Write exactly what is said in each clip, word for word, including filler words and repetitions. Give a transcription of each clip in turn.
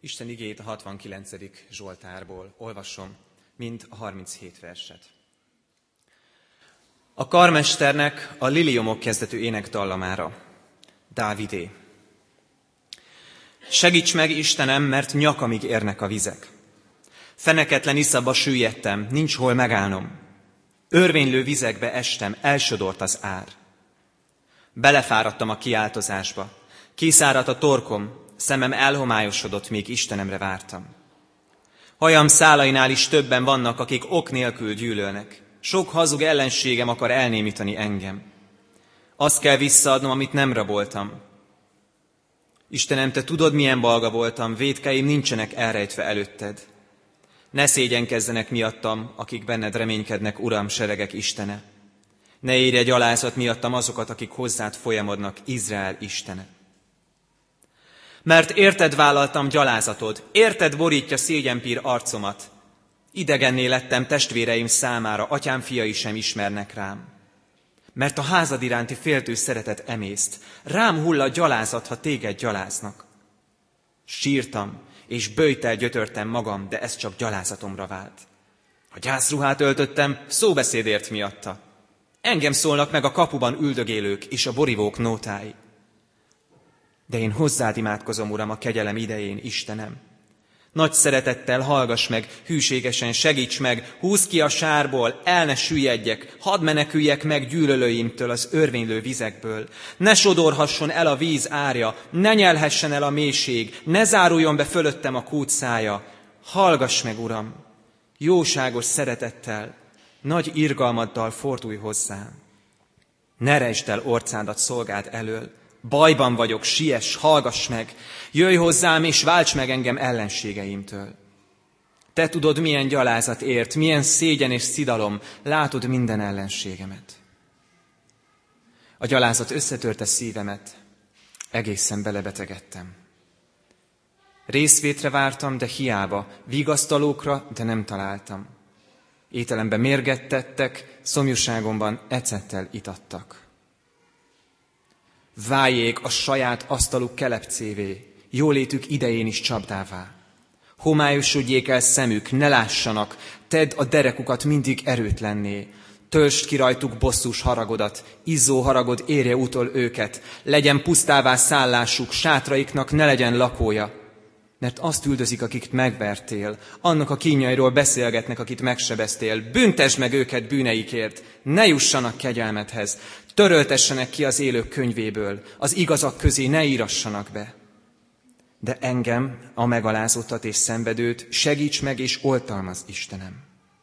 Isten igéjét a hatvankilencedik Zsoltárból olvasom, mind a harminchét verset. A karmesternek a liliomok kezdetű énekdallamára. Dávidé. Segíts meg, Istenem, mert nyakamig érnek a vizek. Feneketlen iszabba süllyedtem, nincs hol megállnom. Örvénylő vizekbe estem, elsodort az ár. Belefáradtam a kiáltozásba, kiszáradt a torkom, szemem elhomályosodott, míg Istenemre vártam. Hajam szálainál is többen vannak, akik ok nélkül gyűlölnek. Sok hazug ellenségem akar elnémítani engem. Azt kell visszaadnom, amit nem raboltam. Istenem, te tudod, milyen balga voltam, vétkeim nincsenek elrejtve előtted. Ne szégyenkezzenek miattam, akik benned reménykednek, Uram, seregek Istene. Ne érje gyalázat miattam azokat, akik hozzád folyamodnak, Izrael Istene. Mert érted vállaltam gyalázatod, érted borítja szégyenpír arcomat. Idegenné lettem testvéreim számára, atyám fiai sem ismernek rám. Mert a házad iránti féltő szeretet emészt, rám hull a gyalázat, ha téged gyaláznak. Sírtam, és böjtel gyötörtem magam, de ez csak gyalázatomra vált. Ha gyászruhát öltöttem, szóbeszédért miatta. Engem szólnak meg a kapuban üldögélők és a borivók nótái. De én hozzád imádkozom, Uram, a kegyelem idején, Istenem. Nagy szeretettel hallgass meg, hűségesen segíts meg, húzd ki a sárból, el ne süllyedjek, hadd meneküljek meg gyűlölőimtől az örvénylő vizekből. Ne sodorhasson el a víz árja, ne nyelhessen el a mélység, ne záruljon be fölöttem a kút szája. Hallgass meg, Uram, jóságos szeretettel, nagy irgalmaddal fordulj hozzám. Ne rejtsd el orcádat szolgád elől, bajban vagyok, siess, hallgass meg, jöjj hozzám és válts meg engem ellenségeimtől. Te tudod, milyen gyalázat ért, milyen szégyen és szidalom, látod minden ellenségemet. A gyalázat összetörte szívemet, egészen belebetegedtem. Részvétre vártam, de hiába, vigasztalókra, de nem találtam. Ételembe mérget tettek, szomjúságomban ecettel itattak. Váljék a saját asztaluk kelepcévé, jólétük idején is csapdává. Homályosodjék el szemük, ne lássanak, tedd a derekukat mindig erőtlenné. Töltsd ki rajtuk bosszús haragodat, izzó haragod érje utol őket, legyen pusztává szállásuk, sátraiknak ne legyen lakója. Mert azt üldözik, akit megvertél, annak a kínjairól beszélgetnek, akit megsebeztél. Büntesd meg őket bűneikért, ne jussanak kegyelmedhez, töröltessenek ki az élők könyvéből, az igazak közé ne írassanak be. De engem, a megalázottat és szenvedőt, segíts meg és oltalmazz, Istenem.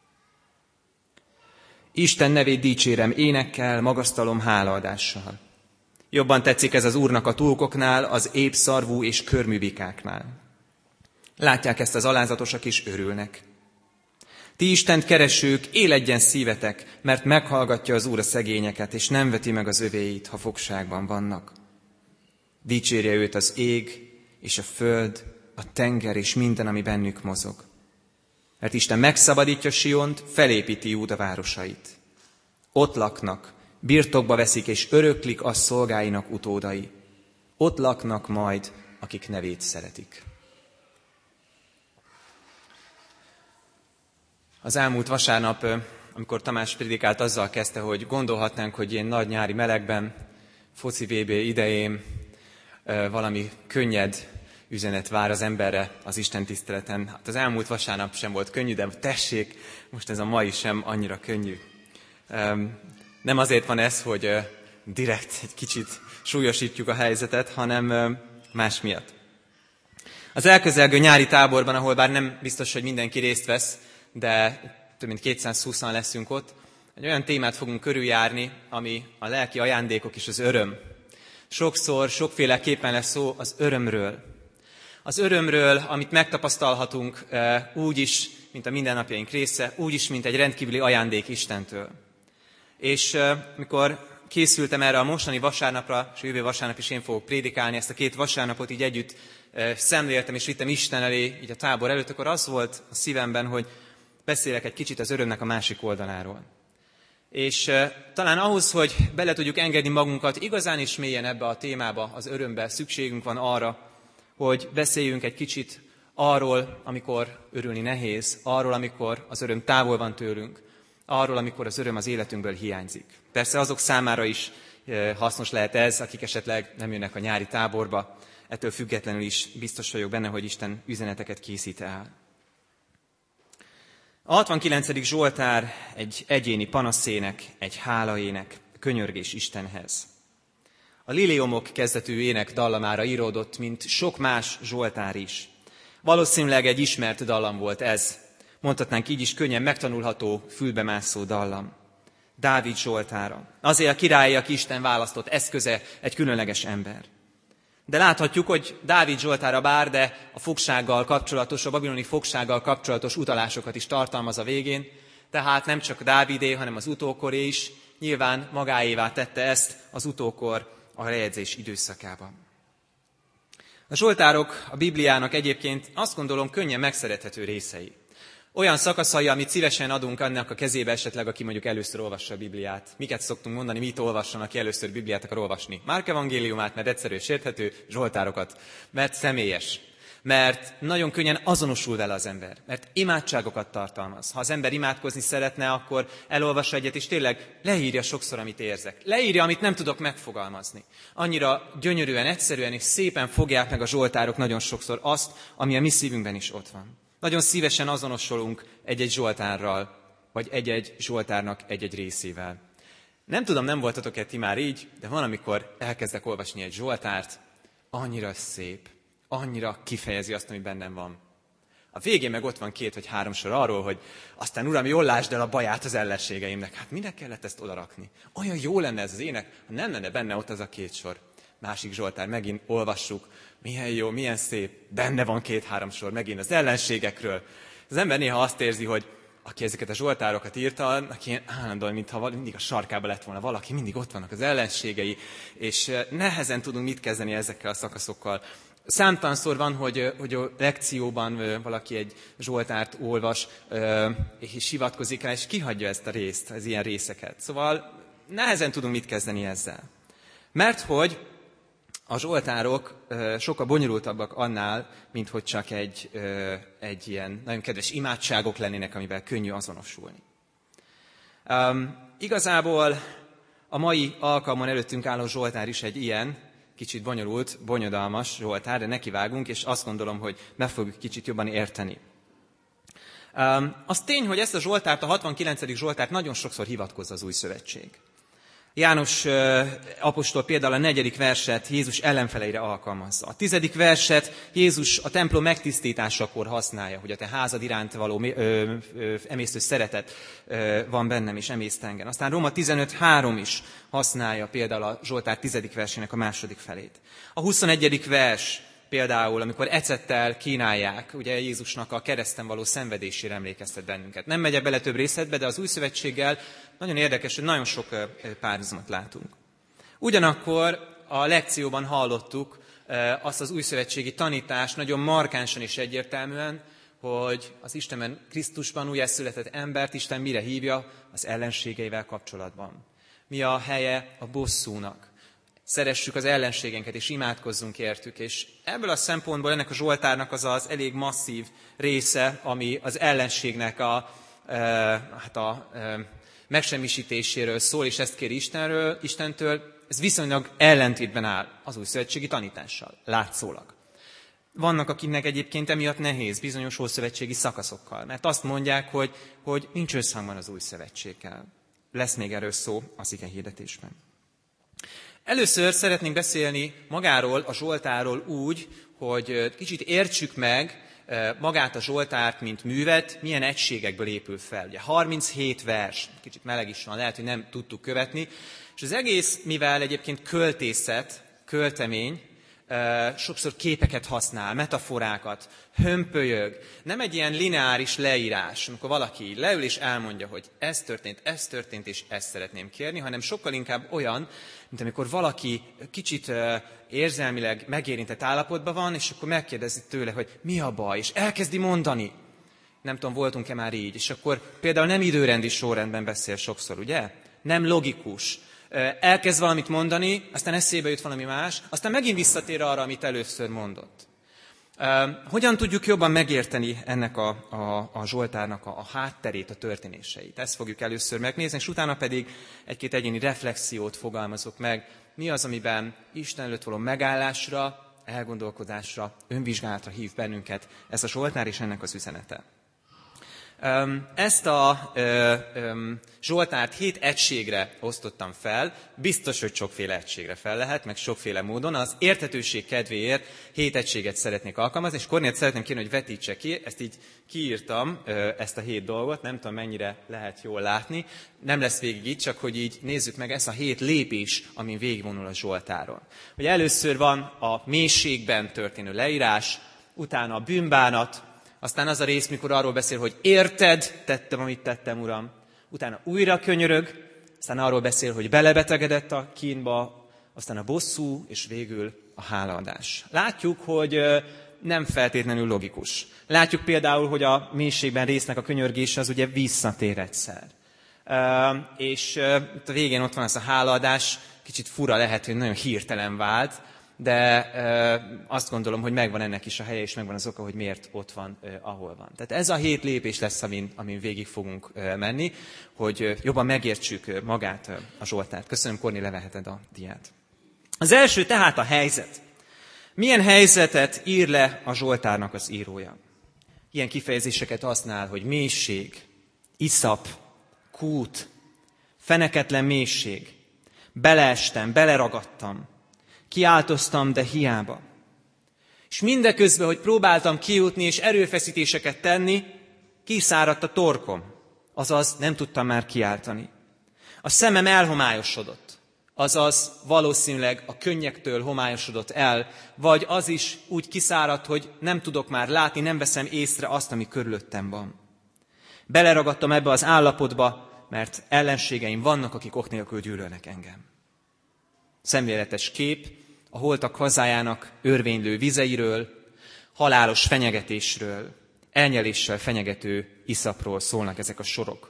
Isten nevét dicsérem énekkel, magasztalom hálaadással. Jobban tetszik ez az Úrnak a túlkoknál, az épszarvú és körmű bikáknál. Látják ezt az alázatosak is örülnek. Ti Istent keresők, éledjen szívetek, mert meghallgatja az Úr a szegényeket, és nem veti meg az övéit, ha fogságban vannak. Dicsérje őt az ég, és a föld, a tenger, és minden, ami bennük mozog. Mert Isten megszabadítja Siont, felépíti Júda városait. Ott laknak, birtokba veszik, és öröklik a szolgáinak utódai. Ott laknak majd, akik nevét szeretik. Az elmúlt vasárnap, amikor Tamás prédikált, azzal kezdte, hogy gondolhatnánk, hogy ilyen nagy nyári melegben, foci vé bé idején valami könnyed üzenet vár az emberre az Isten tiszteleten. Hát az elmúlt vasárnap sem volt könnyű, de tessék, most ez a mai sem annyira könnyű. Nem azért van ez, hogy direkt egy kicsit súlyosítjuk a helyzetet, hanem más miatt. Az elközelgő nyári táborban, ahol bár nem biztos, hogy mindenki részt vesz, de több mint kétszázhúszan leszünk ott, egy olyan témát fogunk körüljárni, ami a lelki ajándékok és az öröm. Sokszor, sokféleképpen lesz szó az örömről. Az örömről, amit megtapasztalhatunk úgy is, mint a mindennapjaink része, úgy is, mint egy rendkívüli ajándék Istentől. És mikor készültem erre a mostani vasárnapra, és jövő vasárnap is én fogok prédikálni, ezt a két vasárnapot így együtt szemléltem és vittem Isten elé, így a tábor előtt, akkor az volt a szívemben, hogy beszélek egy kicsit az örömnek a másik oldaláról. És uh, talán ahhoz, hogy bele tudjuk engedni magunkat igazán is mélyen ebbe a témába, az örömbe, szükségünk van arra, hogy beszéljünk egy kicsit Arról, amikor örülni nehéz, arról, amikor az öröm távol van tőlünk, arról, amikor az öröm az életünkből hiányzik. Persze azok számára is hasznos lehet ez, akik esetleg nem jönnek a nyári táborba, ettől függetlenül is biztos vagyok benne, hogy Isten üzeneteket készít el. A hatvankilencedik Zsoltár egy egyéni panaszének, egy hálaének, könyörgés Istenhez. A Liliomok kezdetű ének dallamára íródott, mint sok más Zsoltár is. Valószínűleg egy ismert dallam volt ez. Mondhatnánk így is, könnyen megtanulható, fülbemászó dallam. Dávid Zsoltára. Azért a király, aki Isten választott eszköze, egy különleges ember. De láthatjuk, hogy Dávid Zsoltára bár, de a fogsággal kapcsolatos, a babiloni fogsággal kapcsolatos utalásokat is tartalmaz a végén, tehát nem csak Dávidé, hanem az utókoré is, nyilván magáévá tette ezt az utókor a lejegyzés időszakában. A Zsoltárok a Bibliának egyébként azt gondolom könnyen megszerethető részei. Olyan szakaszai, amit szívesen adunk annak a kezébe esetleg, aki mondjuk először olvassa a Bibliát. Miket szoktunk mondani, mit olvasson, aki először Bibliát akar olvasni? Márk evangéliumát, mert egyszerű és érthető, Zsoltárokat, mert személyes. Mert nagyon könnyen azonosul vele az ember, mert imádságokat tartalmaz. Ha az ember imádkozni szeretne, akkor elolvassa egyet, és tényleg leírja sokszor, amit érzek. Leírja, amit nem tudok megfogalmazni. Annyira gyönyörűen, egyszerűen és szépen fogják meg a Zsoltárok nagyon sokszor azt, ami a mi szívünkben is ott van. Nagyon szívesen azonosulunk egy-egy Zsoltárral, vagy egy-egy Zsoltárnak egy-egy részével. Nem tudom, nem voltatok-e ti már így, de van, amikor elkezdek olvasni egy Zsoltárt, annyira szép, annyira kifejezi azt, ami bennem van. A végén meg ott van két vagy három sor arról, hogy aztán Uram, jól lásd el a baját az ellenségeimnek. Hát minek kellett ezt odarakni? Olyan jó lenne ez az ének, ha nem lenne benne ott az a két sor. Másik Zsoltár, megint olvassuk, milyen jó, milyen szép, benne van két-három sor, megint az ellenségekről. Az ember néha azt érzi, hogy aki ezeket a Zsoltárokat írta, aki ilyen állandóan, mintha mindig a sarkában lett volna valaki, mindig ott vannak az ellenségei, és nehezen tudunk mit kezdeni ezekkel a szakaszokkal. Számtalanszor van, hogy, hogy a lekcióban valaki egy Zsoltárt olvas, és hivatkozik rá, és kihagyja ezt a részt, az ilyen részeket. Szóval nehezen tudunk mit kezdeni ezzel. Mert hogy a Zsoltárok sokkal bonyolultabbak annál, mint hogy csak egy, egy ilyen nagyon kedves imádságok lennének, amivel könnyű azonosulni. Um, igazából a mai alkalmon előttünk álló Zsoltár is egy ilyen, kicsit bonyolult, bonyodalmas Zsoltár, de nekivágunk, és azt gondolom, hogy meg fogjuk kicsit jobban érteni. Um, az tény, hogy ezt a Zsoltárt, a hatvankilencedik Zsoltárt nagyon sokszor hivatkozza az Új Szövetség. János apostol például a negyedik verset Jézus ellenfeleire alkalmazza. A tizedik verset Jézus a templom megtisztításakor használja, hogy a te házad iránt való ö, ö, emésztő szeretet ö, van bennem és emészt engem. Aztán Róma tizenöt három is használja például a Zsoltár tizedik versének a második felét. A huszonegyedik vers például, amikor ecettel kínálják, ugye Jézusnak a kereszten való szenvedésére emlékeztet bennünket. Nem megyek bele több részletbe, de az Új Szövetséggel nagyon érdekes, hogy nagyon sok párhuzamot látunk. Ugyanakkor a lekcióban hallottuk azt az újszövetségi tanítást nagyon markánsan és egyértelműen, hogy az Istenben, Krisztusban újjászületett embert Isten mire hívja? Az ellenségeivel kapcsolatban. Mi a helye a bosszúnak? Szeressük az ellenségeinket, és imádkozzunk értük. És ebből a szempontból ennek a Zsoltárnak az az elég masszív része, ami az ellenségnek a, e, hát a e, megsemmisítéséről szól, és ezt kéri Istenről, Istentől, ez viszonylag ellentétben áll az újszövetségi tanítással, látszólag. Vannak, akiknek egyébként emiatt nehéz bizonyos ószövetségi szakaszokkal, mert azt mondják, hogy, hogy nincs összhangban az új szövetséggel. Lesz még erről szó az ige hirdetésben. Először szeretnénk beszélni magáról, a Zsoltárról úgy, hogy kicsit értsük meg magát a Zsoltárt, mint művet, milyen egységekből épül fel. Ugye harminchét vers, kicsit meleg is van, lehet, hogy nem tudtuk követni, és az egész, mivel egyébként költészet, költemény, sokszor képeket használ, metaforákat, hömpölyög. Nem egy ilyen lineáris leírás, amikor valaki leül és elmondja, hogy ez történt, ez történt, és ezt szeretném kérni, hanem sokkal inkább olyan, mint amikor valaki kicsit érzelmileg megérintett állapotban van, és akkor megkérdezi tőle, hogy mi a baj, és elkezdi mondani. Nem tudom, voltunk-e már így, és akkor például nem időrendi sorrendben beszél sokszor, ugye? Nem logikus. Elkezd valamit mondani, aztán eszébe jut valami más, aztán megint visszatér arra, amit először mondott. Hogyan tudjuk jobban megérteni ennek a, a, a Zsoltárnak a, a hátterét, a történéseit? Ezt fogjuk először megnézni, és utána pedig egy-két egyéni reflexiót fogalmazok meg. Mi az, amiben Isten előtt való megállásra, elgondolkodásra, önvizsgálatra hív bennünket ez a Zsoltár és ennek az üzenete. Ezt a Zsoltárt hét egységre osztottam fel, biztos, hogy sokféle egységre fel lehet, meg sokféle módon. Az érthetőség kedvéért hét egységet szeretnék alkalmazni, és Kornélt szeretném kérni, hogy vetítse ki, ezt így kiírtam, ezt a hét dolgot, nem tudom mennyire lehet jól látni, nem lesz végig itt, csak hogy így nézzük meg ezt a hét lépés, amin végigvonul a Zsoltáron. Hogy először van a mélységben történő leírás, utána a bűnbánat, aztán az a rész, mikor arról beszél, hogy érted, tettem, amit tettem, Uram. Utána újra könyörög, aztán arról beszél, hogy belebetegedett a kínba, aztán a bosszú, és végül a hálaadás. Látjuk, hogy nem feltétlenül logikus. Látjuk például, hogy a mélységben résznek a könyörgése az ugye visszatér egyszer. És a végén ott van az a hálaadás, kicsit fura lehet, hogy nagyon hirtelen vált, de e, azt gondolom, hogy megvan ennek is a helye, és megvan az oka, hogy miért ott van, e, ahol van. Tehát ez a hét lépés lesz, amin, amin végig fogunk e, menni, hogy e, jobban megértsük e, magát e, a Zsoltárt. Köszönöm, Korni, leveheted a diát. Az első tehát a helyzet. Milyen helyzetet ír le a Zsoltárnak az írója? Ilyen kifejezéseket használ, hogy mélység, iszap, kút, feneketlen mélység, beleestem, beleragadtam, kiáltoztam, de hiába. És mindeközben, hogy próbáltam kijutni és erőfeszítéseket tenni, kiszáradt a torkom, azaz nem tudtam már kiáltani. A szemem elhomályosodott, azaz valószínűleg a könnyektől homályosodott el, vagy az is úgy kiszáradt, hogy nem tudok már látni, nem veszem észre azt, ami körülöttem van. Beleragadtam ebbe az állapotba, mert ellenségeim vannak, akik ok nélkül gyűlölnek engem. Szemléletes kép a holtak hazájának örvénylő vizeiről, halálos fenyegetésről, elnyeléssel fenyegető iszapról szólnak ezek a sorok.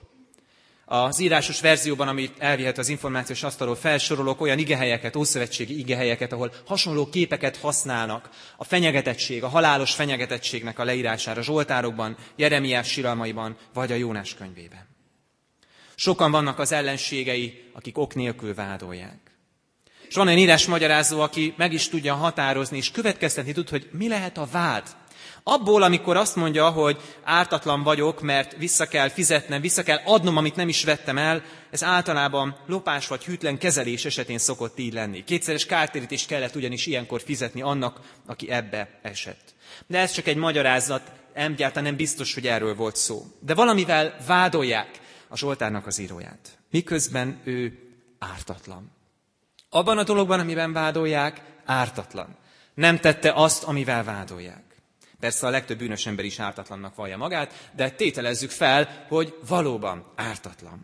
Az írásos verzióban, amit elvihet az információs asztalról, felsorolok olyan igehelyeket, ószövetségi igehelyeket, ahol hasonló képeket használnak a fenyegetettség, a halálos fenyegetettségnek a leírására Zsoltárokban, Jeremiás siralmaiban, vagy a Jónás könyvében. Sokan vannak az ellenségei, akik ok nélkül vádolják. És van olyan írásmagyarázó, aki meg is tudja határozni, és következtetni tud, hogy mi lehet a vád. Abból, amikor azt mondja, hogy ártatlan vagyok, mert vissza kell fizetnem, vissza kell adnom, amit nem is vettem el, ez általában lopás vagy hűtlen kezelés esetén szokott így lenni. Kétszeres kártérítést kellett ugyanis ilyenkor fizetni annak, aki ebbe esett. De ez csak egy magyarázat, egyáltalán nem biztos, hogy erről volt szó. De valamivel vádolják a Zsoltárnak az íróját, miközben ő ártatlan. Abban a dologban, amiben vádolják, ártatlan. Nem tette azt, amivel vádolják. Persze a legtöbb bűnös ember is ártatlannak vallja magát, de tételezzük fel, hogy valóban ártatlan.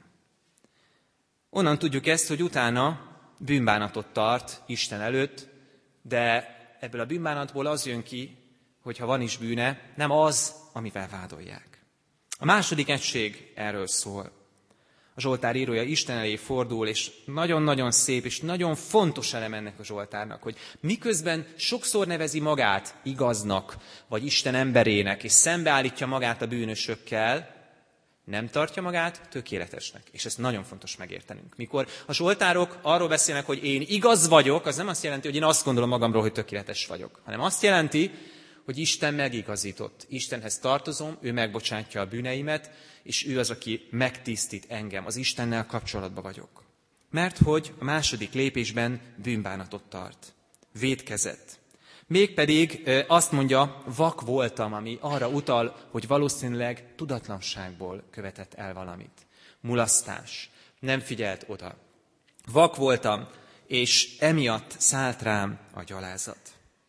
Onnan tudjuk ezt, hogy utána bűnbánatot tart Isten előtt, de ebből a bűnbánatból az jön ki, hogy ha van is bűne, nem az, amivel vádolják. A második egység erről szól. A Zsoltár írója Isten elé fordul, és nagyon-nagyon szép, és nagyon fontos elem ennek a Zsoltárnak, hogy miközben sokszor nevezi magát igaznak, vagy Isten emberének, és szembeállítja magát a bűnösökkel, nem tartja magát tökéletesnek. És ezt nagyon fontos megértenünk. Mikor a Zsoltárok arról beszélnek, hogy én igaz vagyok, az nem azt jelenti, hogy én azt gondolom magamról, hogy tökéletes vagyok, hanem azt jelenti, hogy Isten megigazított. Istenhez tartozom, ő megbocsátja a bűneimet, és ő az, aki megtisztít engem. Az Istennel kapcsolatban vagyok. Mert hogy a második lépésben bűnbánatot tart. Vétkezett. Mégpedig azt mondja, vak voltam, ami arra utal, hogy valószínűleg tudatlanságból követett el valamit. Mulasztás. Nem figyelt oda. Vak voltam, és emiatt szállt rám a gyalázat.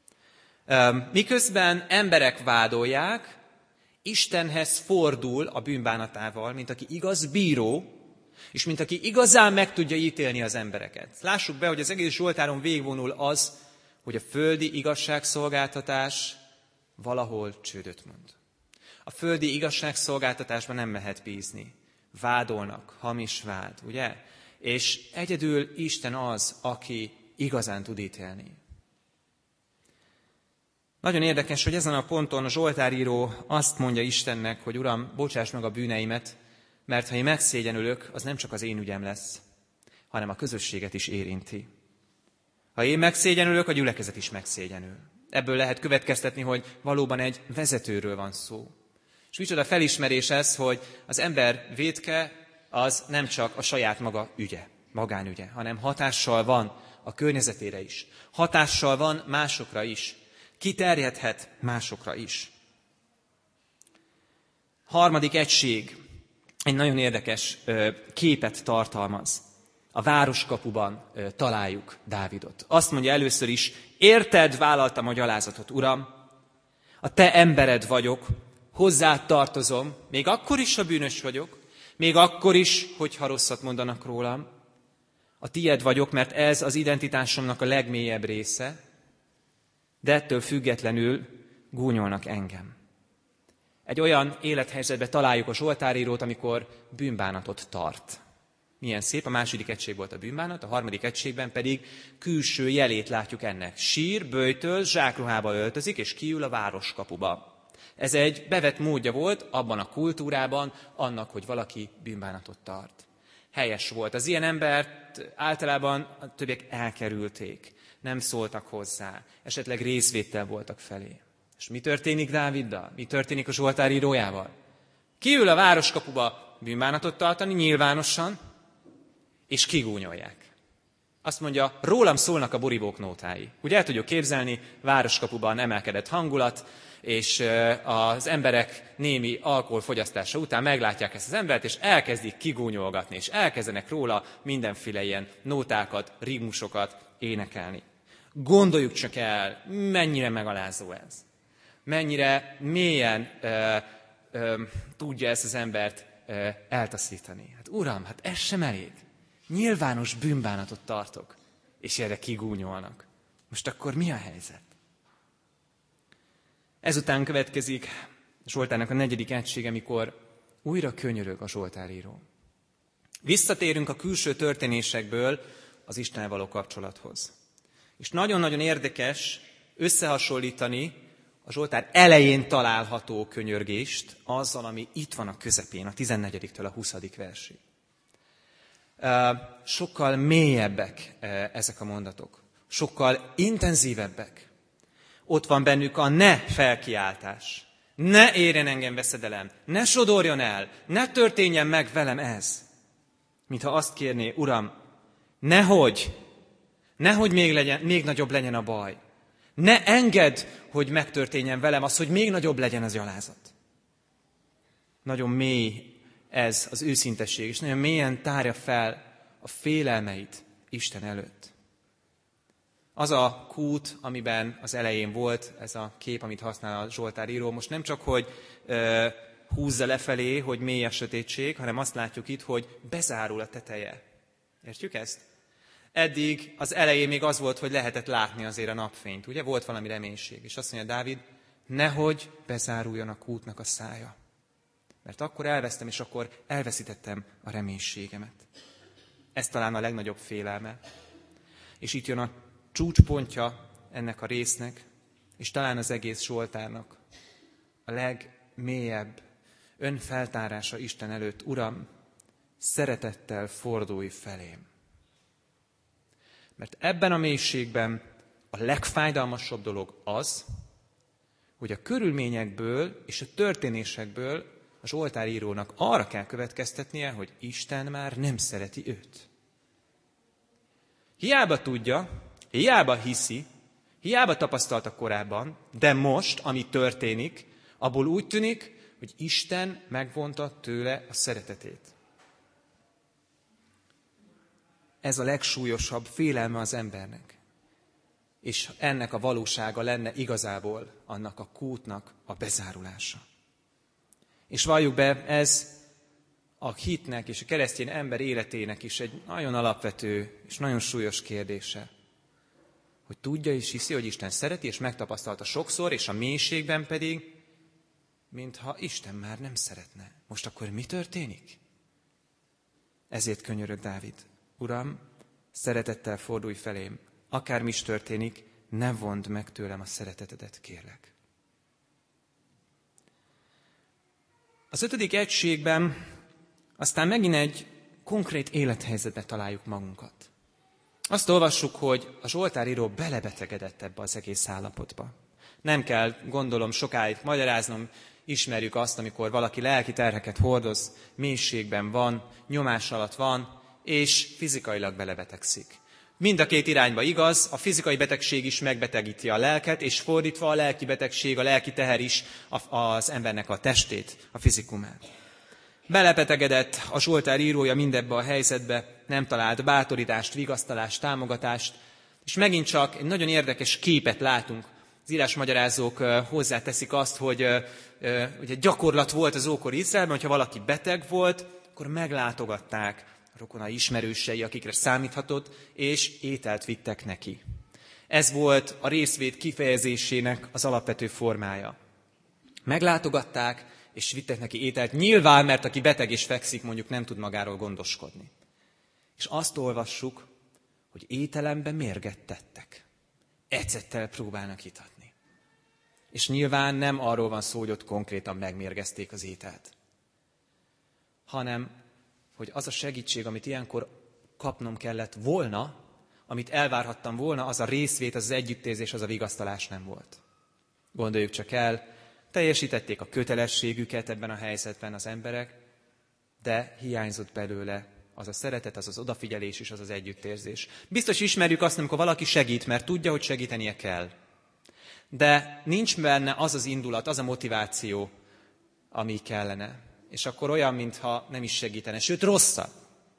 Miközben emberek vádolják, Istenhez fordul a bűnbánatával, mint aki igaz bíró, és mint aki igazán meg tudja ítélni az embereket. Lássuk be, hogy az egész Zsoltáron végigvonul az, hogy a földi igazságszolgáltatás valahol csődöt mond. A földi igazságszolgáltatásban nem lehet bízni. Vádolnak, hamis vád, ugye? És egyedül Isten az, aki igazán tud ítélni. Nagyon érdekes, hogy ezen a ponton a zsoltáríró azt mondja Istennek, hogy Uram, bocsáss meg a bűneimet, mert ha én megszégyenülök, az nem csak az én ügyem lesz, hanem a közösséget is érinti. Ha én megszégyenülök, a gyülekezet is megszégyenül. Ebből lehet következtetni, hogy valóban egy vezetőről van szó. És micsoda felismerés ez, hogy az ember vétke az nem csak a saját maga ügye, magánügye, hanem hatással van a környezetére is. Hatással van másokra is. Kiterjedhet másokra is. Harmadik egység egy nagyon érdekes képet tartalmaz. A városkapuban találjuk Dávidot. Azt mondja először is, érted vállaltam a gyalázatot, Uram, a te embered vagyok, hozzád tartozom, még akkor is, ha bűnös vagyok, még akkor is, hogyha rosszat mondanak rólam. A tied vagyok, mert ez az identitásomnak a legmélyebb része, de ettől függetlenül gúnyolnak engem. Egy olyan élethelyzetben találjuk a zsoltárírót, amikor bűnbánatot tart. Milyen szép, a második egység volt a bűnbánat, a harmadik egységben pedig külső jelét látjuk ennek. Sír, böjtöl, zsákruhába öltözik, és kiül a városkapuba. Ez egy bevett módja volt abban a kultúrában annak, hogy valaki bűnbánatot tart. Helyes volt. Az ilyen embert általában a többiek elkerülték, nem szóltak hozzá, esetleg részvéttel voltak felé. És mi történik Dáviddal? Mi történik a zsoltárírójával? Kiül a városkapuba bűnbánatot tartani nyilvánosan, és kigúnyolják. Azt mondja, rólam szólnak a boribók nótái. Úgy el tudjuk képzelni, városkapuban emelkedett hangulat, és az emberek némi alkoholfogyasztása után meglátják ezt az embert, és elkezdik kigúnyolgatni, és elkezdenek róla mindenféle ilyen nótákat, ritmusokat énekelni. Gondoljuk csak el, mennyire megalázó ez. Mennyire mélyen ö, ö, tudja ezt az embert ö, eltaszítani. Hát Uram, hát ez sem elég. Nyilvános bűnbánatot tartok, és erre kigúnyolnak. Most akkor mi a helyzet? Ezután következik Zsoltárnak a negyedik egysége, amikor újra könyörög a zsoltáríró. Visszatérünk a külső történésekből az Istennel való kapcsolathoz. És nagyon-nagyon érdekes összehasonlítani a Zsoltár elején található könyörgést azzal, ami itt van a közepén, a tizennegyediktől a huszadik versig. Sokkal mélyebbek ezek a mondatok, sokkal intenzívebbek. Ott van bennük a ne felkiáltás. Ne érjen engem veszedelem, ne sodorjon el, ne történjen meg velem ez. Mintha azt kérné, Uram, nehogy, nehogy még, legyen, még nagyobb legyen a baj. Ne engedd, hogy megtörténjen velem az, hogy még nagyobb legyen az gyalázat. Nagyon mély ez az őszintesség, és nagyon mélyen tárja fel a félelmeit Isten előtt. Az a kút, amiben az elején volt, ez a kép, amit használ a zsoltáríró, most nem csak, hogy ö, húzza lefelé, hogy mély a sötétség, hanem azt látjuk itt, hogy bezárul a teteje. Értjük ezt? Eddig az elején még az volt, hogy lehetett látni azért a napfényt. Ugye volt valami reménység. És azt mondja Dávid, nehogy bezáruljon a kútnak a szája. Mert akkor elvesztem, és akkor elveszítettem a reménységemet. Ez talán a legnagyobb félelme. És itt jön a csúcspontja ennek a résznek, és talán az egész Zsoltárnak a legmélyebb önfeltárása Isten előtt. Uram, szeretettel fordulj felém. Mert ebben a mélységben a legfájdalmasabb dolog az, hogy a körülményekből és a történésekből a zsoltárírónak arra kell következtetnie, hogy Isten már nem szereti őt. Hiába tudja, hiába hiszi, hiába tapasztalta korábban, de most, ami történik, abból úgy tűnik, hogy Isten megvonta tőle a szeretetét. Ez a legsúlyosabb félelme az embernek. És ennek a valósága lenne igazából annak a kútnak a bezárulása. És valljuk be, ez a hitnek és a keresztény ember életének is egy nagyon alapvető és nagyon súlyos kérdése. Hogy tudja és hiszi, hogy Isten szereti, és megtapasztalta sokszor, és a mélységben pedig, mintha Isten már nem szeretne. Most akkor mi történik? Ezért könyörög Dávid. Uram, szeretettel fordulj felém, akármi is történik, ne vondd meg tőlem a szeretetedet, kérlek. Az ötödik egységben aztán megint egy konkrét élethelyzetbe találjuk magunkat. Azt olvassuk, hogy a zsoltáríró belebetegedett ebbe az egész állapotba. Nem kell, gondolom, sokáig magyaráznom, ismerjük azt, amikor valaki lelki terheket hordoz, mélységben van, nyomás alatt van, és fizikailag belebetegszik. Mind a két irányba igaz, a fizikai betegség is megbetegíti a lelket, és fordítva a lelki betegség, a lelki teher is az embernek a testét, a fizikumát. Belebetegedett a Zsoltár írója mindebbe a helyzetbe, nem talált bátorítást, vigasztalást, támogatást, és megint csak egy nagyon érdekes képet látunk. Az írásmagyarázók hozzáteszik azt, hogy ugye gyakorlat volt az ókori Izraelben, hogyha valaki beteg volt, akkor meglátogatták a rokonai ismerősei, akikre számíthatott, és ételt vittek neki. Ez volt a részvét kifejezésének az alapvető formája. Meglátogatták, és vittek neki ételt, nyilván, mert aki beteg és fekszik, mondjuk nem tud magáról gondoskodni. És azt olvassuk, hogy ételembe mérget tettek. Ecettel próbálnak itatni. És nyilván nem arról van szó, hogy ott konkrétan megmérgezték az ételt, hanem, hogy az a segítség, amit ilyenkor kapnom kellett volna, amit elvárhattam volna, az a részvét, az az együttérzés, az a vigasztalás nem volt. Gondoljuk csak el, teljesítették a kötelességüket ebben a helyzetben az emberek, de hiányzott belőle az a szeretet, az az odafigyelés és az az együttérzés. Biztos ismerjük azt, amikor valaki segít, mert tudja, hogy segítenie kell. De nincs benne az az indulat, az a motiváció, ami kellene. És akkor olyan, mintha nem is segítene, sőt rosszabb.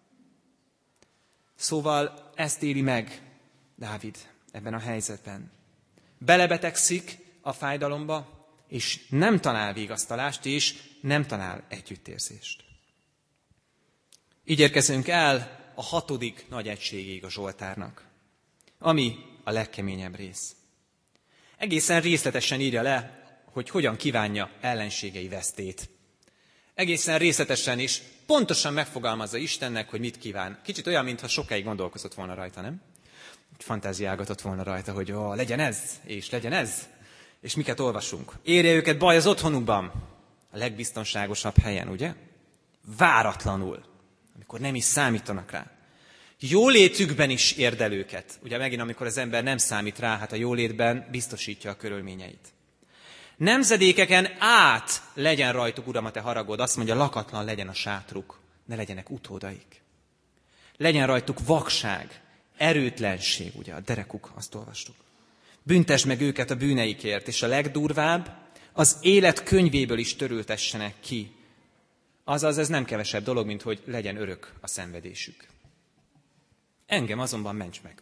Szóval ezt éli meg Dávid ebben a helyzetben. Belebetegszik a fájdalomba, és nem talál vigasztalást, és nem talál együttérzést. Így érkezünk el a hatodik nagy egységig a Zsoltárnak, ami a legkeményebb rész. Egészen részletesen írja le, hogy hogyan kívánja ellenségei vesztét. Egészen részletesen is pontosan megfogalmazza Istennek, hogy mit kíván. Kicsit olyan, mintha sokáig gondolkozott volna rajta, nem? Fantáziálgatott volna rajta, hogy ó, legyen ez, és legyen ez. És miket olvasunk? Érje őket baj az otthonukban, a legbiztonságosabb helyen, ugye? Váratlanul, amikor nem is számítanak rá. Jólétükben is érdel őket. Ugye megint, amikor az ember nem számít rá, hát a jólétben biztosítja a körülményeit. Nemzedékeken át legyen rajtuk, Uram, a te haragod. Azt mondja, lakatlan legyen a sátruk, ne legyenek utódaik. Legyen rajtuk vakság, erőtlenség, ugye a derekuk, azt olvastuk. Büntesd meg őket a bűneikért, és a legdurvább, az élet könyvéből is törültessenek ki. Azaz ez nem kevesebb dolog, mint hogy legyen örök a szenvedésük. Engem azonban ments meg.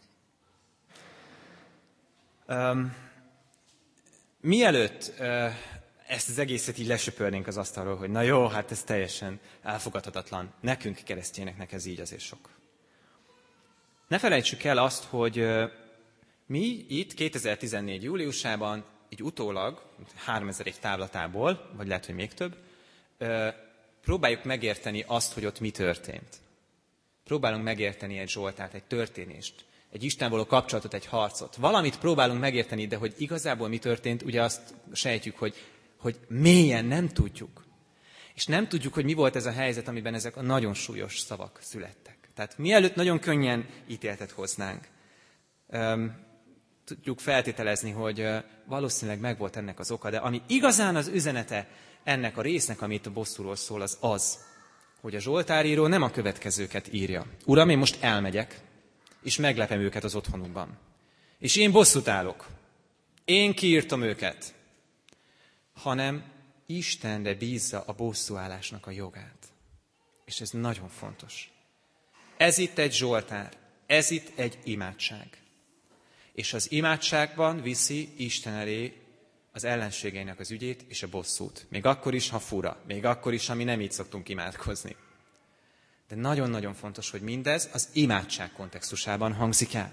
Um, mielőtt uh, ezt az egészet így lesöpörnénk az asztalról, hogy na jó, hát ez teljesen elfogadhatatlan. Nekünk, keresztényeknek ez így azért sok. Ne felejtsük el azt, hogy uh, mi itt kétezer-tizennégy júliusában, így utólag, háromezer távlatából, vagy lehet, hogy még több, uh, próbáljuk megérteni azt, hogy ott mi történt. Próbálunk megérteni egy Zsoltárt, egy történést, egy Isten való kapcsolatot, egy harcot. Valamit próbálunk megérteni, de hogy igazából mi történt, ugye azt sejtjük, hogy, hogy mélyen nem tudjuk. És nem tudjuk, hogy mi volt ez a helyzet, amiben ezek a nagyon súlyos szavak születtek. Tehát mielőtt nagyon könnyen ítéletet hoznánk, um, tudjuk feltételezni, hogy uh, valószínűleg megvolt ennek az oka, de ami igazán az üzenete ennek a résznek, amit a bosszúról szól, az az, hogy a Zsoltáríró nem a következőket írja. Uram, én most elmegyek, és meglepem őket az otthonukban. És én bosszút állok. Én kiírtam őket. Hanem Istenre bízza a bosszúállásnak a jogát. És ez nagyon fontos. Ez itt egy Zsoltár. Ez itt egy imádság. És az imádságban viszi Isten elé az ellenségeinek az ügyét és a bosszút. Még akkor is, ha fura. Még akkor is, ha mi nem így szoktunk imádkozni. De nagyon-nagyon fontos, hogy mindez az imádság kontextusában hangzik el.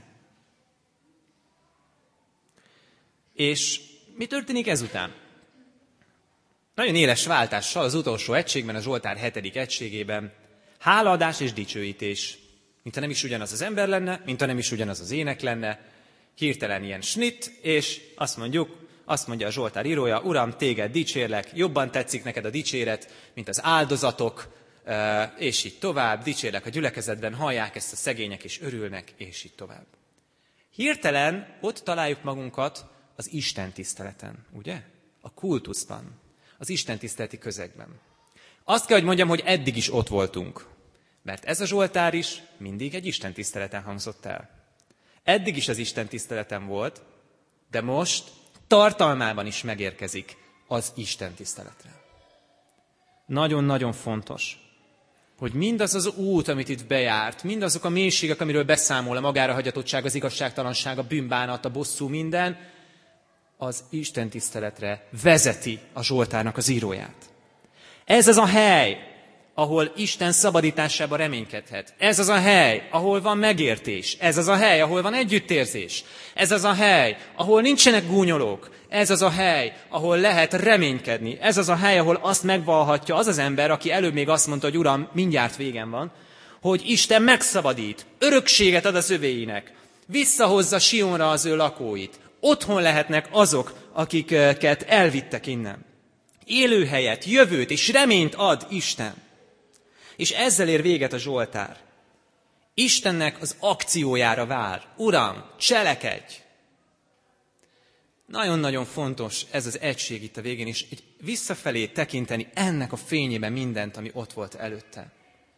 És mi történik ezután? Nagyon éles váltással az utolsó egységben, a Zsoltár hetedik egységében hálaadás és dicsőítés. Mintha nem is ugyanaz az ember lenne, mintha nem is ugyanaz az ének lenne, Hirtelen ilyen snit, és azt mondjuk, azt mondja a Zsoltár írója, Uram, téged dicsérlek, jobban tetszik neked a dicséret, mint az áldozatok, és így tovább, dicsérlek a gyülekezetben, hallják ezt a szegények, és örülnek, és így tovább. Hirtelen ott találjuk magunkat az Isten tiszteleten, ugye? A kultuszban, az Isten tiszteleti közegben. Azt kell, hogy mondjam, hogy eddig is ott voltunk, mert ez a Zsoltár is mindig egy Isten tiszteleten hangzott el. Eddig is az Isten tiszteleten volt, de most tartalmában is megérkezik az Isten tiszteletre. Nagyon-nagyon fontos, hogy mindaz az út, amit itt bejárt, mindazok a mélységek, amiről beszámol a magára hagyatottság, az igazságtalanság, a bűnbánat, a bosszú, minden, az Isten tiszteletre vezeti a Zsoltárnak az íróját. Ez az a hely, ahol Isten szabadításába reménykedhet. Ez az a hely, ahol van megértés. Ez az a hely, ahol van együttérzés. Ez az a hely, ahol nincsenek gúnyolók. Ez az a hely, ahol lehet reménykedni. Ez az a hely, ahol azt megvallhatja az az ember, aki előbb még azt mondta, hogy Uram, mindjárt végem van, hogy Isten megszabadít, örökséget ad az övéinek, visszahozza Sionra az ő lakóit. Otthon lehetnek azok, akiket elvittek innen. Élőhelyet, jövőt és reményt ad Isten. És ezzel ér véget a Zsoltár. Istennek az akciójára vár. Uram, cselekedj! Nagyon-nagyon fontos ez az egység itt a végén, és egy visszafelé tekinteni ennek a fényében mindent, ami ott volt előtte.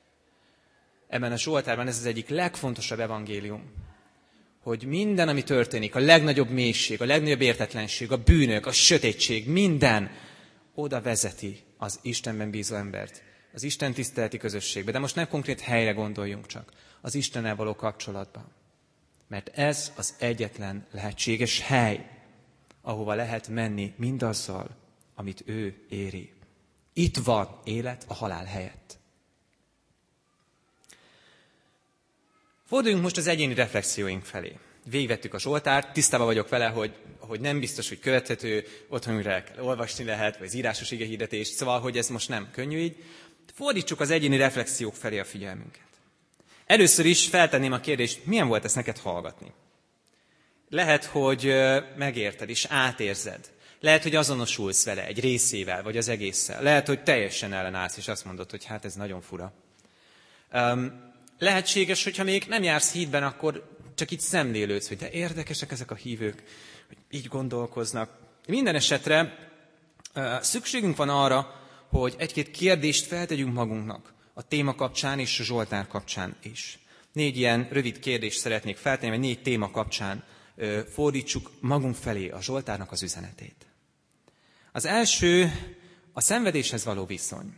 Ebben a Zsoltárban ez az egyik legfontosabb evangélium, hogy minden, ami történik, a legnagyobb mélység, a legnagyobb értetlenség, a bűnök, a sötétség, minden oda vezeti az Istenben bízó embert, az Isten tiszteleti közösségbe. De most nem konkrét helyre gondoljunk csak, az Istennel való kapcsolatban. Mert ez az egyetlen lehetséges hely, ahova lehet menni mindazzal, amit ő éri. Itt van élet a halál helyett. Forduljunk most az egyéni reflexióink felé. Végigvettük a Zsoltárt, tisztában vagyok vele, hogy, hogy nem biztos, hogy követhető, otthon kell olvasni lehet, vagy az írásos igehirdetést, szóval, hogy ez most nem könnyű így. Fordítsuk az egyéni reflexiók felé a figyelmünket. Először is feltenném a kérdést, milyen volt ezt neked hallgatni? Lehet, hogy megérted és átérzed. Lehet, hogy azonosulsz vele egy részével, vagy az egésszel. Lehet, hogy teljesen ellenállsz, és azt mondod, hogy hát ez nagyon fura. Um, lehetséges, hogyha még nem jársz hídben, akkor csak így szemlélődsz, hogy de érdekesek ezek a hívők, hogy így gondolkoznak. Minden esetre uh, szükségünk van arra, hogy egy-két kérdést feltegyünk magunknak a téma kapcsán és a Zsoltár kapcsán is. Négy ilyen rövid kérdést szeretnék feltenni, vagy négy téma kapcsán uh, fordítsuk magunk felé a Zsoltárnak az üzenetét. Az első a szenvedéshez való viszony.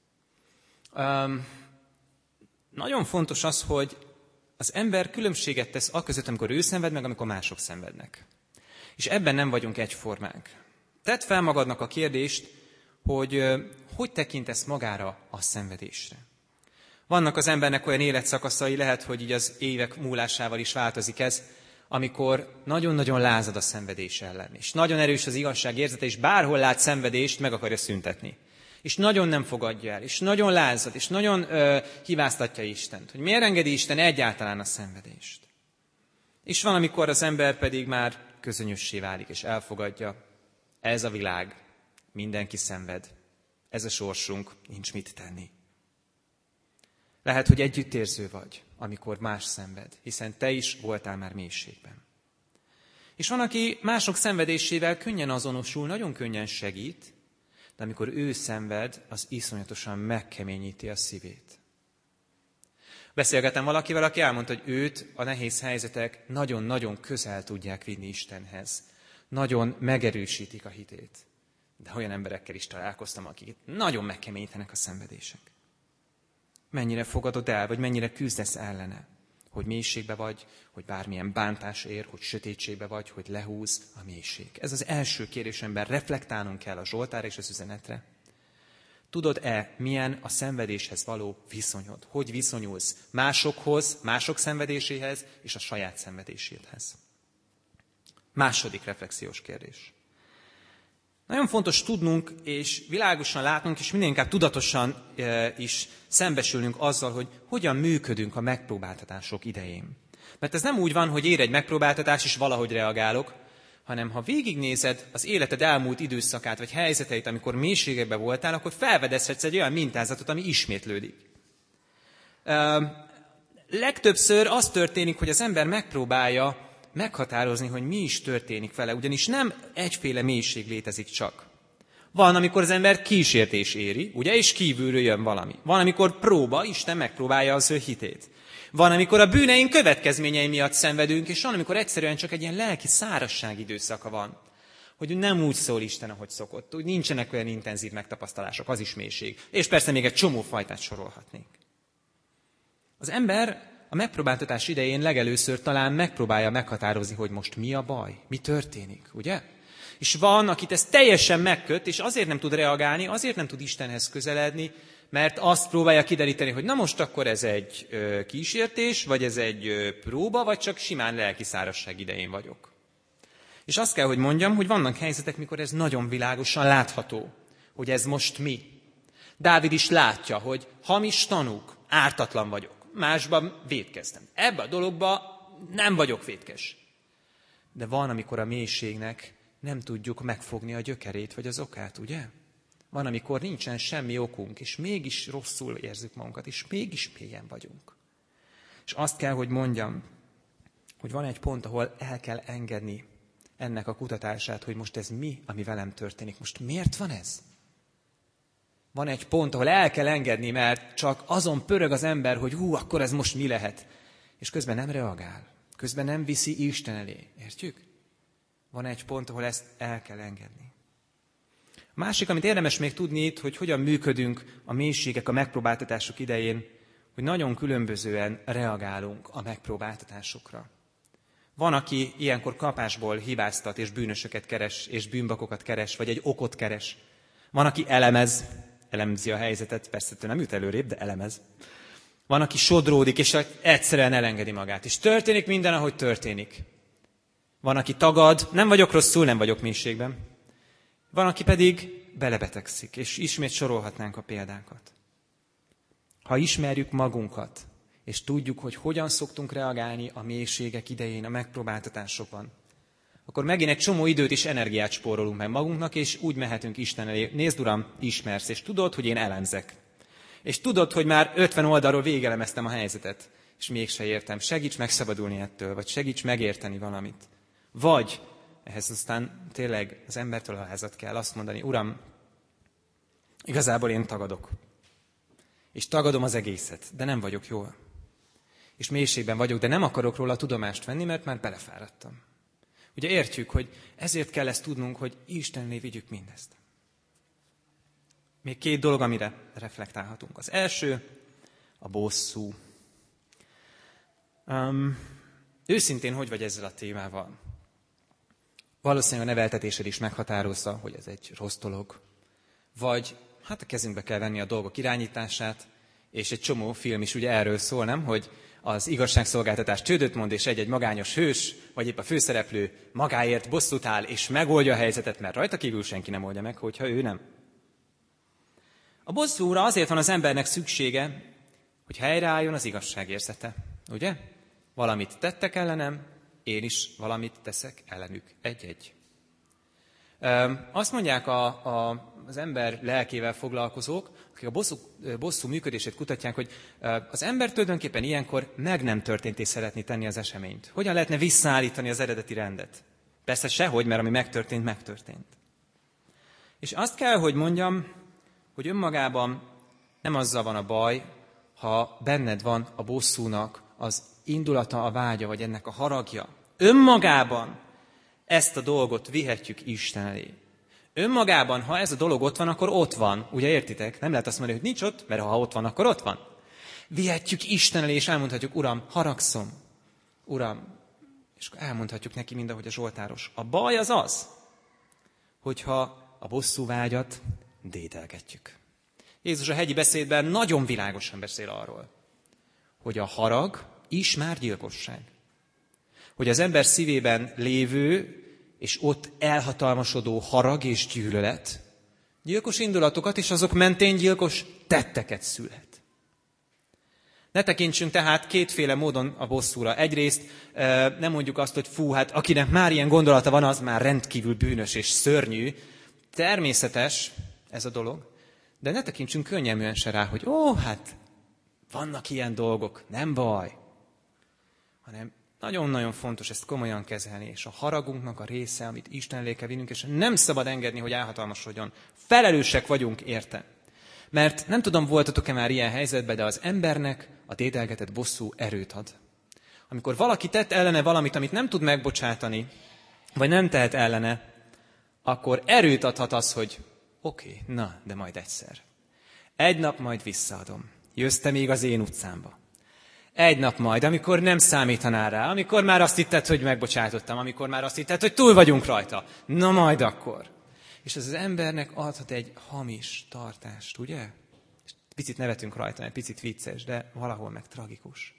Um, nagyon fontos az, hogy az ember különbséget tesz aközött, amikor ő szenved, meg amikor mások szenvednek. És ebben nem vagyunk egyformák. Tedd fel magadnak a kérdést, hogy hogy tekintesz magára a szenvedésre. Vannak az embernek olyan életszakaszai, lehet, hogy így az évek múlásával is változik ez, amikor nagyon-nagyon lázad a szenvedés ellen, és nagyon erős az igazság érzete, és bárhol lát szenvedést, meg akarja szüntetni. És nagyon nem fogadja el, és nagyon lázad, és nagyon ö, hibáztatja Istent, hogy miért engedi Isten egyáltalán a szenvedést. És van, amikor az ember pedig már közönössé válik, és elfogadja, ez a világ, mindenki szenved, ez a sorsunk, nincs mit tenni. Lehet, hogy együttérző vagy, amikor más szenved, hiszen te is voltál már mélységben. És van, aki mások szenvedésével könnyen azonosul, nagyon könnyen segít, de amikor ő szenved, az iszonyatosan megkeményíti a szívét. Beszélgetem valakivel, aki elmondta, hogy őt a nehéz helyzetek nagyon-nagyon közel tudják vinni Istenhez. Nagyon megerősítik a hitét. De olyan emberekkel is találkoztam, akik nagyon megkeményítenek a szenvedések. Mennyire fogadod el, vagy mennyire küzdesz ellene? Hogy mélységbe vagy, hogy bármilyen bántás ér, hogy sötétségbe vagy, hogy lehúz a mélység. Ez az első kérdésemben reflektálnunk kell a Zsoltárra és az üzenetre. Tudod-e, milyen a szenvedéshez való viszonyod? Hogy viszonyulsz másokhoz, mások szenvedéséhez és a saját szenvedéséhez? Második reflexiós kérdés. Nagyon fontos tudnunk, és világosan látnunk, és minél inkább tudatosan e, is szembesülnünk azzal, hogy hogyan működünk a megpróbáltatások idején. Mert ez nem úgy van, hogy ér egy megpróbáltatás, és valahogy reagálok, hanem ha végignézed az életed elmúlt időszakát, vagy helyzeteit, amikor mélységekben voltál, akkor felfedezhetsz egy olyan mintázatot, ami ismétlődik. Uh, legtöbbször az történik, hogy az ember megpróbálja meghatározni, hogy mi is történik vele, ugyanis nem egyféle mélység létezik csak. Van, amikor az ember kísértés éri, ugye, és kívülről jön valami. Van, amikor próba, Isten megpróbálja az ő hitét. Van, amikor a bűneink következményei miatt szenvedünk, és van, amikor egyszerűen csak egy ilyen lelki szárazság időszaka van. Hogy nem úgy szól Isten, ahogy szokott. Úgy nincsenek olyan intenzív megtapasztalások, az is mélység. És persze még egy csomó fajtát sorolhatnék. Az ember a megpróbáltatás idején legelőször talán megpróbálja meghatározni, hogy most mi a baj, mi történik, ugye? És van, akit ez teljesen megköt, és azért nem tud reagálni, azért nem tud Istenhez közeledni, mert azt próbálja kideríteni, hogy na most akkor ez egy ö, kísértés, vagy ez egy ö, próba, vagy csak simán lelki szárazság idején vagyok. És azt kell, hogy mondjam, hogy vannak helyzetek, mikor ez nagyon világosan látható, hogy ez most mi. Dávid is látja, hogy hamis tanúk, ártatlan vagyok, másban vétkeztem. Ebbe a dologba nem vagyok vétkes. De van, amikor a mélységnek nem tudjuk megfogni a gyökerét, vagy az okát, ugye? Van, amikor nincsen semmi okunk, és mégis rosszul érzük magunkat, és mégis mélyen vagyunk. És azt kell, hogy mondjam, hogy van egy pont, ahol el kell engedni ennek a kutatását, hogy most ez mi, ami velem történik. Most miért van ez? Van egy pont, ahol el kell engedni, mert csak azon pörög az ember, hogy hú, akkor ez most mi lehet. És közben nem reagál. Közben nem viszi Isten elé. Értjük? Van egy pont, ahol ezt el kell engedni. A másik, amit érdemes még tudni itt, hogy hogyan működünk a mélységek, a megpróbáltatások idején, hogy nagyon különbözően reagálunk a megpróbáltatásokra. Van, aki ilyenkor kapásból hibáztat, és bűnösöket keres, és bűnbakokat keres, vagy egy okot keres. Van, aki elemez, elemzi a helyzetet, persze nem jut előrébb, de elemez. Van, aki sodródik, és egyszerűen elengedi magát. És történik minden, ahogy történik. Van, aki tagad, nem vagyok rosszul, nem vagyok mélységben. Van, aki pedig belebetegszik, és ismét sorolhatnánk a példákat. Ha ismerjük magunkat, és tudjuk, hogy hogyan szoktunk reagálni a mélységek idején, a megpróbáltatásokban, akkor megint egy csomó időt és energiát spórolunk meg magunknak, és úgy mehetünk Isten elé. Nézd, Uram, ismersz, és tudod, hogy én elemzek. És tudod, hogy már ötven oldalról végelemeztem a helyzetet, és mégse értem. Segíts megszabadulni ettől, vagy segíts megérteni valamit. Vagy ehhez aztán tényleg az embertől alázat kell azt mondani, Uram, igazából én tagadok. És tagadom az egészet, de nem vagyok jól. És mélységben vagyok, de nem akarok róla tudomást venni, mert már belefáradtam. Ugye értjük, hogy ezért kell ezt tudnunk, hogy Istenné vigyük mindezt. Még két dolog, amire reflektálhatunk. Az első, a bosszú. Um, őszintén, hogy vagy ezzel a témával? Valószínűleg a neveltetésed is meghatározza, hogy ez egy rossz dolog. Vagy hát a kezünkbe kell venni a dolgok irányítását, és egy csomó film is ugye erről szól, nem? Hogy az igazságszolgáltatás csődöt mond, és egy-egy magányos hős, vagy épp a főszereplő magáért bosszút áll, és megoldja a helyzetet, mert rajta kívül senki nem oldja meg, hogyha ő nem. A bosszúra azért van az embernek szüksége, hogy helyreálljon az igazságérzete. Ugye? Valamit tettek ellenem, én is valamit teszek ellenük. Egy-egy. Azt mondják a, a, az ember lelkével foglalkozók, akik a bosszú, bosszú működését kutatják, hogy az ember tulajdonképpen ilyenkor meg nem történt és szeretné tenni az eseményt. Hogyan lehetne visszaállítani az eredeti rendet? Persze sehogy, mert ami megtörtént, megtörtént. És azt kell, hogy mondjam, hogy önmagában nem azzal van a baj, ha benned van a bosszúnak az indulata, a vágya, vagy ennek a haragja. Önmagában ezt a dolgot vihetjük Isten elé. Önmagában, ha ez a dolog ott van, akkor ott van. Ugye értitek? Nem lehet azt mondani, hogy nincs ott, mert ha ott van, akkor ott van. Vihetjük Isten elé, és elmondhatjuk, Uram, haragszom. Uram, és elmondhatjuk neki mindahogy a zsoltáros. A baj az az, hogyha a bosszú vágyat dédelgetjük. Jézus a hegyi beszédben nagyon világosan beszél arról, hogy a harag is már gyilkosság. Hogy az ember szívében lévő és ott elhatalmasodó harag és gyűlölet gyilkos indulatokat és azok mentén gyilkos tetteket szülhet. Ne tekintsünk tehát kétféle módon a bosszúra. Egyrészt nem mondjuk azt, hogy fú, hát akinek már ilyen gondolata van, az már rendkívül bűnös és szörnyű. Természetes ez a dolog, de ne tekintsünk könnyelműen se rá, hogy ó, hát vannak ilyen dolgok, nem baj. Hanem nagyon-nagyon fontos ezt komolyan kezelni, és a haragunknak a része, amit Isten elé kell vinnünk, és nem szabad engedni, hogy elhatalmasodjon. Felelősek vagyunk érte. Mert nem tudom, voltatok-e már ilyen helyzetben, de az embernek a dédelgetett bosszú erőt ad. Amikor valaki tett ellene valamit, amit nem tud megbocsátani, vagy nem tehet ellene, akkor erőt adhat az, hogy oké, okay, na, de majd egyszer. Egy nap majd visszaadom. Jössz te még az én utcámba. Egy nap majd, amikor nem számítanál rá, amikor már azt hitted, hogy megbocsátottam, amikor már azt hitted, hogy túl vagyunk rajta. Na majd akkor. És ez az embernek adhat egy hamis tartást, ugye? Picit nevetünk rajta, mert picit vicces, de valahol meg tragikus.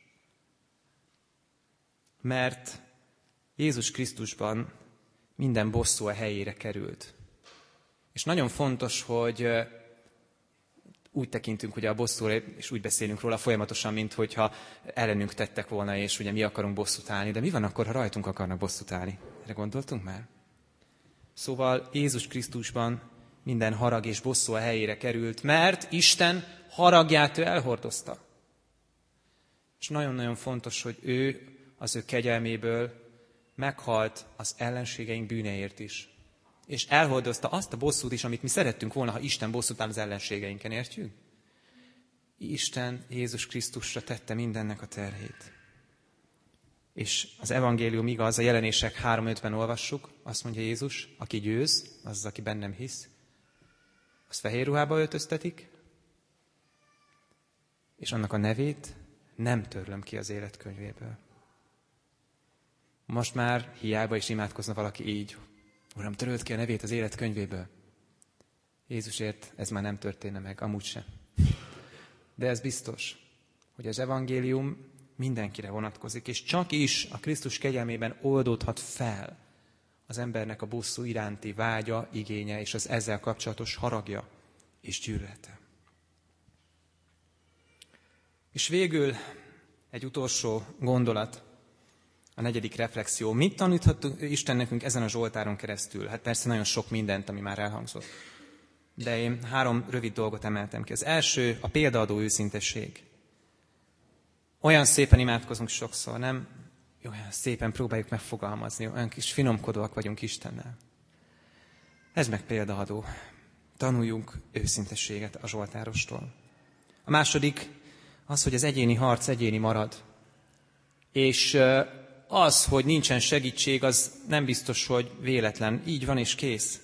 Mert Jézus Krisztusban minden bosszú a helyére került. És nagyon fontos, hogy úgy tekintünk ugye a bosszúra, és úgy beszélünk róla folyamatosan, mint hogyha ellenünk tettek volna, és ugye mi akarunk bosszút állni. De mi van akkor, ha rajtunk akarnak bosszút állni? Erre gondoltunk már? Szóval Jézus Krisztusban minden harag és bosszú a helyére került, mert Isten haragját ő elhordozta. És nagyon-nagyon fontos, hogy ő az ő kegyelméből meghalt az ellenségeink bűneért is. És elhordozta azt a bosszút is, amit mi szerettünk volna, ha Isten bosszút áll az ellenségeinken, értjük? Isten Jézus Krisztusra tette mindennek a terhét. És az evangélium igaz, a Jelenések három ötben olvassuk, azt mondja Jézus, aki győz, az az, aki bennem hisz, azt fehér ruhába öltöztetik, és annak a nevét nem törlöm ki az életkönyvéből. Most már hiába is imádkozna valaki így, Uram, töröld ki a nevét az életkönyvéből. Jézusért ez már nem történne meg, amúgy sem. De ez biztos, hogy az evangélium mindenkire vonatkozik, és csak is a Krisztus kegyelmében oldódhat fel az embernek a bosszú iránti vágya, igénye és az ezzel kapcsolatos haragja és gyűlölete. És végül egy utolsó gondolat, a negyedik reflexió. Mit taníthat Isten nekünk ezen a Zsoltáron keresztül? Hát persze nagyon sok mindent, ami már elhangzott. De én három rövid dolgot emeltem ki. Az első a példaadó őszintesség. Olyan szépen imádkozunk sokszor, nem? Olyan szépen próbáljuk megfogalmazni, olyan kis finomkodóak vagyunk Istennel. Ez meg példaadó. Tanuljunk őszintességet a Zsoltárostól. A második az, hogy az egyéni harc egyéni marad. És az, hogy nincsen segítség, az nem biztos, hogy véletlen. Így van és kész.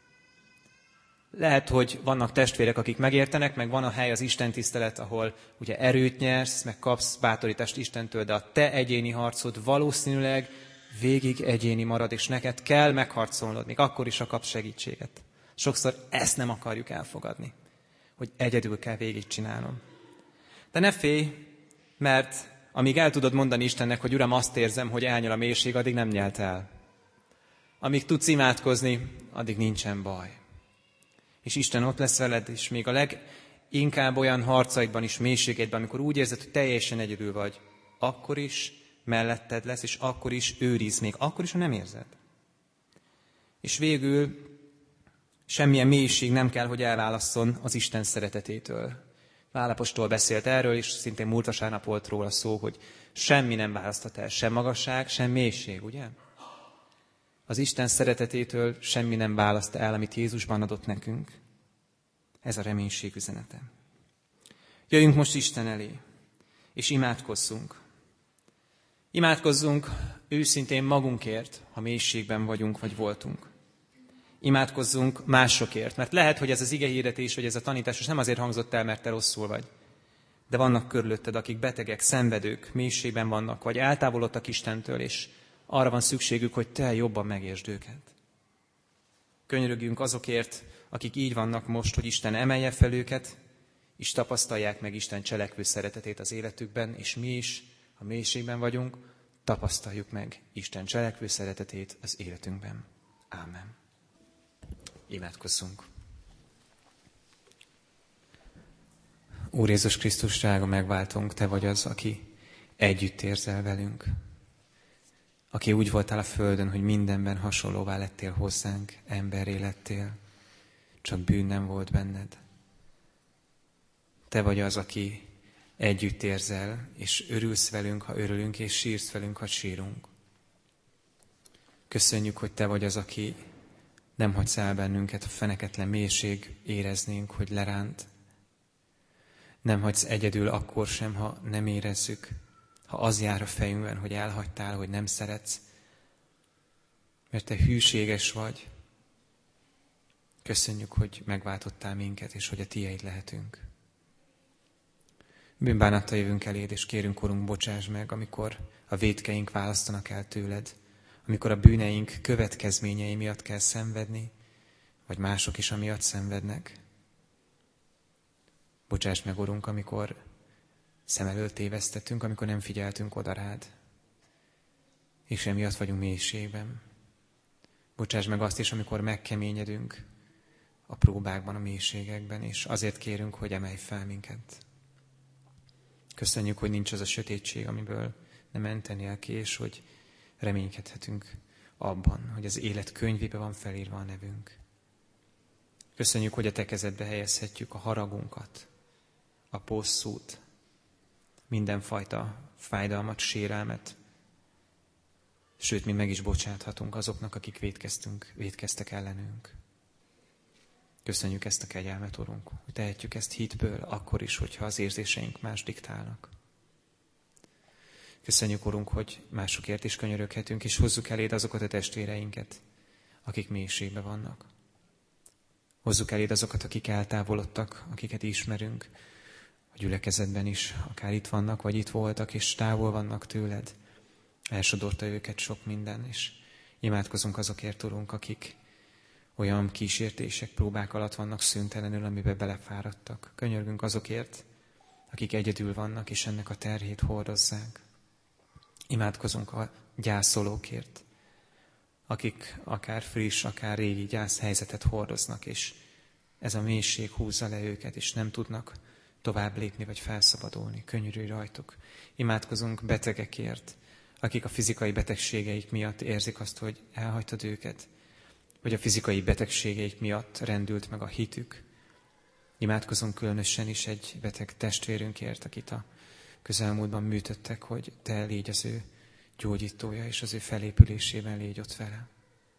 Lehet, hogy vannak testvérek, akik megértenek, meg van a hely az istentisztelet, ahol ugye erőt nyersz, meg kapsz bátorítást Istentől, de a te egyéni harcod valószínűleg végig egyéni marad, és neked kell megharcolnod, még akkor is, ha kapsz segítséget. Sokszor ezt nem akarjuk elfogadni, hogy egyedül kell végigcsinálnom. De ne félj, mert amíg el tudod mondani Istennek, hogy Uram, azt érzem, hogy elnyel a mélység, addig nem nyelt el. Amíg tudsz imádkozni, addig nincsen baj. És Isten ott lesz veled, és még a leginkább olyan harcaidban is, mélységedben, amikor úgy érzed, hogy teljesen egyedül vagy, akkor is melletted lesz, és akkor is őriz, még akkor is, ha nem érzed. És végül semmilyen mélység nem kell, hogy elválasszon az Isten szeretetétől. Pál apostol beszélt erről, és szintén múlt vasárnap volt róla szó, hogy semmi nem választhat el, sem magasság, sem mélység, ugye? Az Isten szeretetétől semmi nem választ el, amit Jézusban adott nekünk. Ez a reménység üzenete. Jöjjünk most Isten elé, és imádkozzunk. Imádkozzunk őszintén magunkért, ha mélységben vagyunk, vagy voltunk. Imádkozzunk másokért, mert lehet, hogy ez az igehirdetés, vagy ez a tanítás nem azért hangzott el, mert te rosszul vagy. De vannak körülötted, akik betegek, szenvedők, mélységben vannak, vagy eltávolodtak Istentől, és arra van szükségük, hogy te jobban megértsd őket. Könyörögjünk azokért, akik így vannak most, hogy Isten emelje fel őket, és tapasztalják meg Isten cselekvő szeretetét az életükben, és mi is, ha mélységben vagyunk, tapasztaljuk meg Isten cselekvő szeretetét az életünkben. Ámen. Imádkozzunk. Úr Jézus Krisztus, drága megváltónk, Te vagy az, aki együtt érzel velünk. Aki úgy voltál a földön, hogy mindenben hasonlóvá lettél hozzánk, emberré lettél, csak bűn nem volt benned. Te vagy az, aki együtt érzel, és örülsz velünk, ha örülünk, és sírsz velünk, ha sírunk. Köszönjük, hogy Te vagy az, aki nem hagysz el bennünket, a feneketlen mélység éreznénk, hogy leránt. Nem hagysz egyedül akkor sem, ha nem érezzük, ha az jár a fejünkben, hogy elhagytál, hogy nem szeretsz, mert Te hűséges vagy. Köszönjük, hogy megváltottál minket, és hogy a Tieid lehetünk. Bűnbánattal jövünk eléd, és kérünk, Urunk, bocsáss meg, amikor a vétkeink választanak el tőled, amikor a bűneink következményei miatt kell szenvedni, vagy mások is amiatt szenvednek. Bocsáss meg, Urunk, amikor szem elől tévesztettünk, amikor nem figyeltünk oda rád, és emiatt vagyunk mélységben. Bocsáss meg azt is, amikor megkeményedünk a próbákban, a mélységekben, és azért kérünk, hogy emelj fel minket. Köszönjük, hogy nincs az a sötétség, amiből nem mentenél ki, és hogy reménykedhetünk abban, hogy az élet könyvébe van felírva a nevünk. Köszönjük, hogy a Te kezedbe helyezhetjük a haragunkat, a bosszút, mindenfajta fájdalmat, sérelmet, sőt, mi meg is bocsáthatunk azoknak, akik vétkeztünk, vétkeztek ellenünk. Köszönjük ezt a kegyelmet, Urunk, hogy tehetjük ezt hitből, akkor is, hogyha az érzéseink más diktálnak. Köszönjük, Urunk, hogy másokért is könyöröghetünk, és hozzuk eléd azokat a testvéreinket, akik mélységben vannak. Hozzuk eléd azokat, akik eltávolodtak, akiket ismerünk, a gyülekezetben is, akár itt vannak, vagy itt voltak, és távol vannak tőled. Elsodorta őket sok minden, és imádkozunk azokért, Urunk, akik olyan kísértések, próbák alatt vannak szüntelenül, amibe belefáradtak. Könyörgünk azokért, akik egyedül vannak, és ennek a terhét hordozzák. Imádkozunk a gyászolókért, akik akár friss, akár régi gyászhelyzetet hordoznak, és ez a mélység húzza le őket, és nem tudnak tovább lépni, vagy felszabadulni. Könyörülj rajtuk. Imádkozunk betegekért, akik a fizikai betegségeik miatt érzik azt, hogy elhagytad őket, vagy a fizikai betegségeik miatt rendült meg a hitük. Imádkozunk különösen is egy beteg testvérünkért, akit a közelmúltban műtöttek, hogy Te légy az ő gyógyítója, és az ő felépülésében légy ott vele.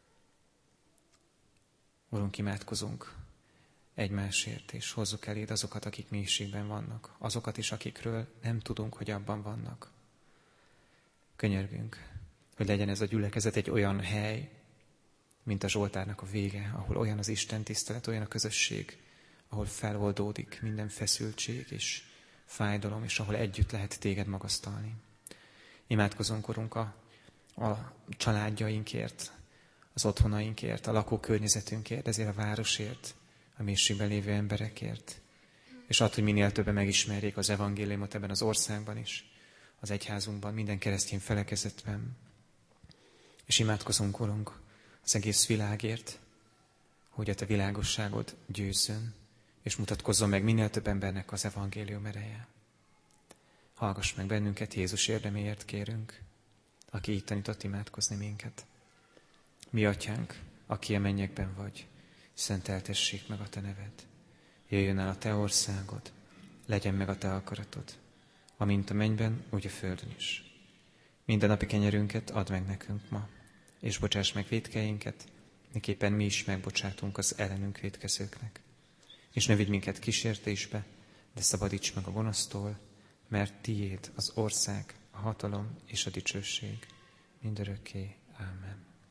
Urunk, imádkozunk egymásért, és hozzuk eléd azokat, akik mélységben vannak, azokat is, akikről nem tudunk, hogy abban vannak. Könyörgünk, hogy legyen ez a gyülekezet egy olyan hely, mint a Zsoltárnak a vége, ahol olyan az Isten tisztelet, olyan a közösség, ahol feloldódik minden feszültség és fájdalom, és ahol együtt lehet téged magasztalni. Imádkozunk, Urunk, a, a családjainkért, az otthonainkért, a lakókörnyezetünkért, ezért a városért, a mélységben lévő emberekért. És add, hogy minél többen megismerjék az evangéliumot ebben az országban is, az egyházunkban, minden keresztény felekezetben. És imádkozunk, Urunk, az egész világért, hogy a Te világosságod győzzön, és mutatkozzon meg minél több embernek az evangélium ereje. Hallgass meg bennünket, Jézus érdeméért kérünk, aki így tanított imádkozni minket. Mi Atyánk, aki a mennyekben vagy, szenteltessék meg a Te neved. Jöjjön el a Te országod, legyen meg a Te akaratod, amint a mennyben, úgy a földön is. Minden napi kenyerünket add meg nekünk ma, és bocsáss meg vétkeinket, miképpen mi is megbocsátunk az ellenünk vétkezőknek. És ne vigy minket kísértésbe, de szabadíts meg a gonosztól, mert Tiéd az ország, a hatalom és a dicsőség mindörökké. Ámen.